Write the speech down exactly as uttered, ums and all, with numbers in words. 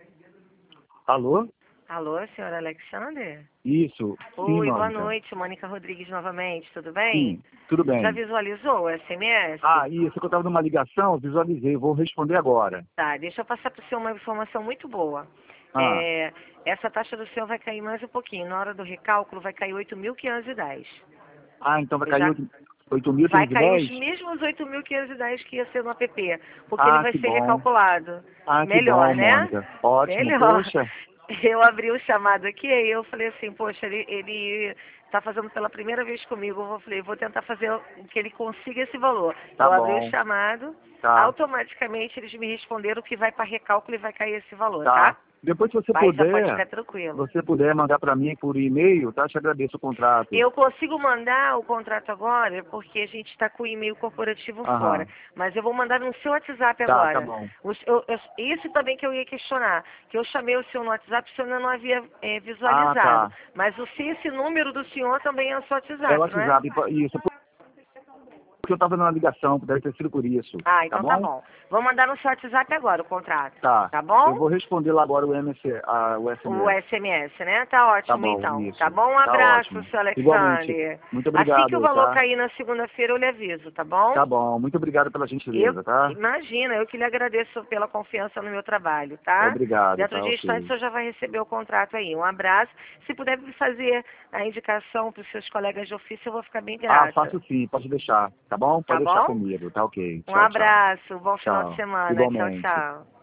Alô? Alô, senhor Alexander? Isso. Sim, Oi, boa Mônica. noite. Mônica Rodrigues novamente, tudo bem? Sim, tudo bem. Já visualizou o S M S? Ah, isso que eu estava numa ligação, visualizei, vou responder agora. Tá, deixa eu passar para o senhor uma informação muito boa. Ah, É, essa taxa do senhor vai cair mais um pouquinho. Na hora do recálculo vai cair oito mil quinhentos e dez. ah então vai Eu cair já... oito mil Vai quinhentos e cair os dez? mesmos oito mil quinhentos e dez que ia ser no app, porque ele Ah, vai que ser bom. recalculado. Ah, que Melhor, bom, né? Mônica. Ótimo, Melhor. poxa. Eu abri o chamado aqui e eu falei assim, poxa, ele, ele tá fazendo pela primeira vez comigo. Eu falei, vou tentar fazer que ele consiga esse valor. Tá Eu abri o bom, chamado, tá, automaticamente eles me responderam que vai para recálculo e vai cair esse valor, tá. tá? Depois, se você Mas já pode puder, ficar tranquilo. você puder mandar para mim por e-mail, tá? Te agradeço o contrato. Eu consigo mandar o contrato agora, porque a gente está com o e-mail corporativo fora. Aham. Mas eu vou mandar no seu WhatsApp Tá, tá agora. bom. Os- eu- eu- isso também que eu ia questionar. Que eu chamei o senhor no WhatsApp, o senhor ainda não havia eh, Ah, visualizado. tá. Mas o, se esse número do senhor também é o seu É o WhatsApp, não é? WhatsApp, isso. Porque eu estava numa ligação, deve ter sido por isso. Ah, Tá então tá bom? bom. Vou mandar no seu WhatsApp agora o contrato. Tá. Tá Eu bom? vou responder lá agora o M S, a, o O S M S. S M S, né? Tá Tá ótimo bom, então. Tá isso. bom? Um Tá abraço, ótimo. seu Igualmente. Alexander. Muito Assim que o obrigado, valor tá? cair na segunda-feira, eu lhe aviso, tá bom? Tá bom. Muito obrigado pela Eu, gentileza, tá? imagina, eu que lhe agradeço pela confiança no meu trabalho, tá? Obrigado, Dentro tá? de instantes o Ok. senhor já vai receber o contrato aí. Um abraço. Se puder me fazer a indicação para os seus colegas de ofício, eu vou ficar bem Ah, grata. faço sim. Pode deixar. Tá bom? Tá Pode deixar bom? comigo. Tá ok. Um Tchau, tchau. abraço, bom final de Tchau. semana. Tchau, Igualmente. tchau.